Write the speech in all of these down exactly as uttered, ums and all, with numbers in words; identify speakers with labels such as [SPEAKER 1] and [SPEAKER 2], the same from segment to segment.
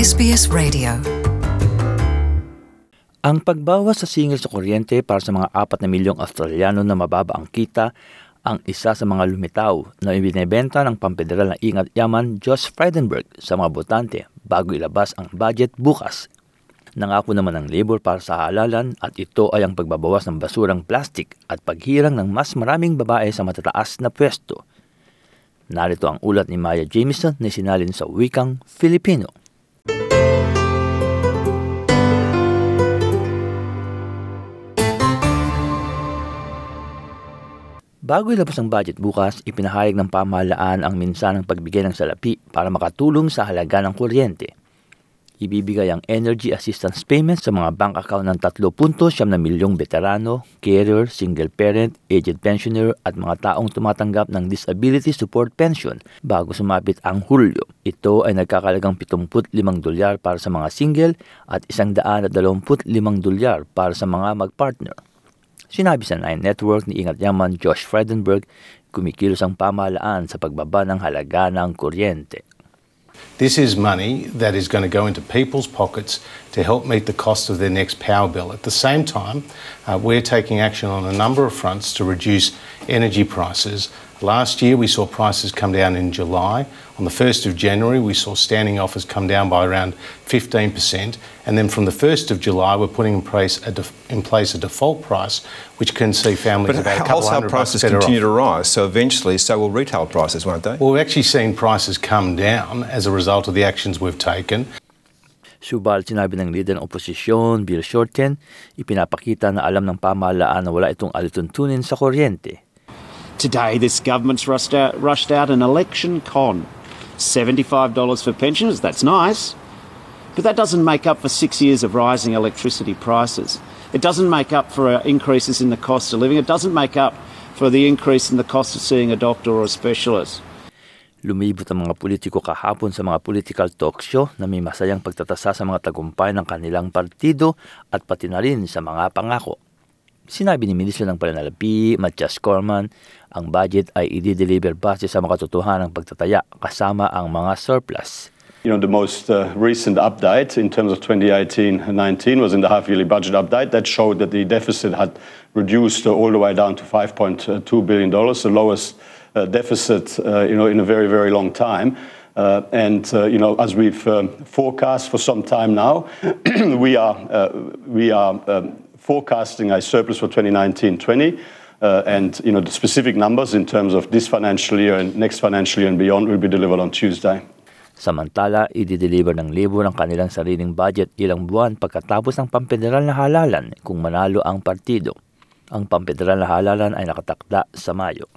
[SPEAKER 1] S B S Radio.
[SPEAKER 2] Ang pagbawas sa singil sa kuryente para sa mga apat na milyong Australiano na mababa ang kita ang isa sa mga lumitaw na ibinebenta ng pamfederal na Ingat Yaman Josh Frydenberg sa mga botante bago ilabas ang budget bukas. Nangako naman ng Labor para sa halalan at ito ay ang pagbabawas ng basurang plastik at paghirang ng mas maraming babae sa matataas na pwesto. Narito ang ulat ni Maya Jamieson na sinalin sa wikang Filipino. Bago ilabas ang budget bukas, ipinahayag ng pamahalaan ang minsanang pagbigay ng salapi para makatulong sa halaga ng kuryente. Ibibigay ang energy assistance payments sa mga bank account ng three point seven na milyong veterano, carer, single parent, aged pensioner at mga taong tumatanggap ng disability support pension bago sumapit ang Hulyo. Ito ay nagkakalagang seventy-five dolyar para sa mga single at one hundred twenty-five dolyar para sa mga magpartner. Sinabi sa Nine Network ni Ingat Yaman Josh Frydenberg, kumikilos ang pamahalaan sa pagbaba ng halaga ng kuryente.
[SPEAKER 3] This is money that is going to go into people's pockets to help meet the cost of their next power bill. At the same time, uh, we're taking action on a number of fronts to reduce energy prices. Last year, we saw prices come down in July. On the first of January, we saw standing offers come down by around fifteen percent. And then from the first of July, we're putting in place a, def- in place a default price, which can see families
[SPEAKER 4] but
[SPEAKER 3] about a couple
[SPEAKER 4] wholesale
[SPEAKER 3] hundred
[SPEAKER 4] prices
[SPEAKER 3] bucks better
[SPEAKER 4] continue
[SPEAKER 3] off.
[SPEAKER 4] to rise, so eventually so will retail prices, won't they?
[SPEAKER 3] Well, we've actually seen prices come down as a result of the actions we've taken.
[SPEAKER 2] Subalit sinabi ng leader ng oposisyon, Bill Shorten, ipinapakita na alam ng pamahalaan na wala itong alituntunin sa kuryente.
[SPEAKER 5] Today, this government's rushed out, rushed out an election con. seventy-five dollars for pensioners, that's nice. But that doesn't make up for six years of rising electricity prices. It doesn't make up for uh, increases in the cost of living. It doesn't make up for the increase in the cost of seeing a doctor or a specialist.
[SPEAKER 2] Lumibot ang mga politiko kahapon sa mga political talk show na may masayang pagtatasa sa mga tagumpay ng kanilang partido at pati na rin sa mga pangako. Sinabi ni Ministro ng Pananalapi, Matthias Cormann, ang budget ay i-deliver base sa makatotohanang pagtataya kasama ang mga surplus.
[SPEAKER 6] You know, the most uh, recent update in terms of twenty eighteen nineteen was in the half-yearly budget update. That showed that the deficit had reduced uh, all the way down to five point two billion dollars, the lowest uh, deficit uh, you know, in a very, very long time. Uh, and, uh, you know, as we've um, forecast for some time now, we are, uh, we are um, forecasting a surplus for twenty nineteen twenty. Uh, and, you know, the specific numbers in terms of this financial year and next financial year and beyond will be delivered on Tuesday.
[SPEAKER 2] Samantala, i-deliver ng Labor ang kanilang sariling budget ilang buwan pagkatapos ng pamfederal na halalan kung manalo ang partido. Ang pamfederal na halalan ay nakatakda sa Mayo.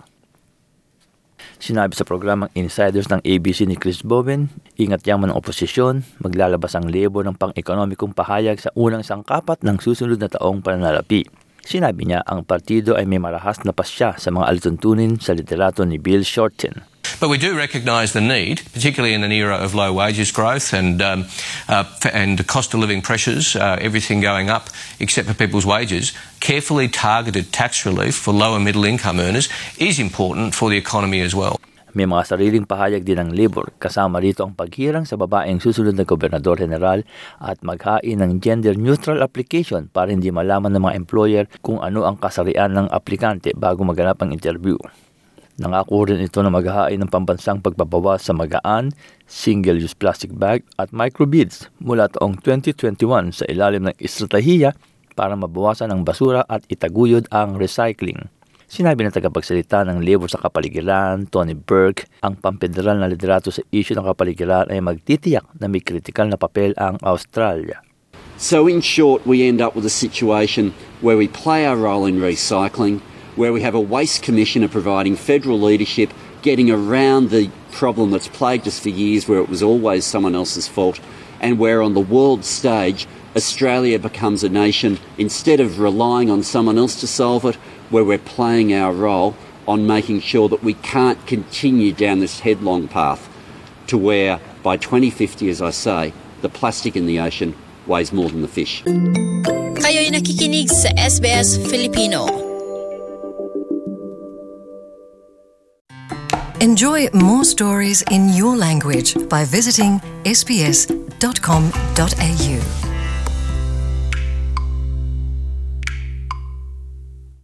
[SPEAKER 2] Sinabi sa programang Insiders ng A B C ni Chris Bowen, ingat yaman ng oposisyon, maglalabas ang Labor ng pang-ekonomikong pahayag sa unang sangkapat ng susunod na taong pananalapi. Sinabi niya ang partido ay may marahas na pasya sa mga alituntunin sa liderato ni Bill Shorten.
[SPEAKER 7] But we do recognise the need, particularly in an era of low wages growth and um, uh, and cost of living pressures, uh, everything going up except for people's wages, carefully targeted tax relief for low and middle income earners is important for the economy as well.
[SPEAKER 2] May mga sariling pahayag din ng Labor, kasama rito ang paghirang sa babaeng susunod na Gobernador General at maghain ng gender-neutral application para hindi malaman ng mga employer kung ano ang kasarian ng aplikante bago maganap ang interview. Nangako rin ito na maghain ng pambansang pagbabawas sa magaan, single-use plastic bag at microbeads mula taong twenty twenty-one sa ilalim ng estratehiya para mabawasan ang basura at itaguyod ang recycling. Sinabi ng tagapagsalita ng Labor sa kapaligiran, Tony Burke, ang pamfederal na liderato sa issue ng kapaligiran ay magtitiyak na may kritikal na papel ang Australia.
[SPEAKER 5] So in short, we end up with a situation where we play our role in recycling, where we have a waste commissioner providing federal leadership, getting around the problem that's plagued us for years where it was always someone else's fault, and where on the world stage, Australia becomes a nation, instead of relying on someone else to solve it, where we're playing our role on making sure that we can't continue down this headlong path to where by twenty fifty, as I say, the plastic in the ocean weighs more than the fish.
[SPEAKER 8] Kayo'y nakikinig sa S B S Filipino.
[SPEAKER 1] Enjoy more stories in your language by visiting sbs.com.au. dot com dot a u.